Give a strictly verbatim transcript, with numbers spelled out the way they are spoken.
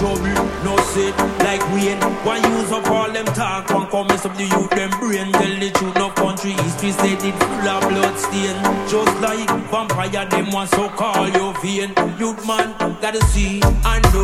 trouble, no sit like rain. One use up all them talk, one come mess up the youth, them brain. Tell the truth, no country history said it full of blood stain. Just like vampire, them want so call your vein. Youth man, gotta see and know.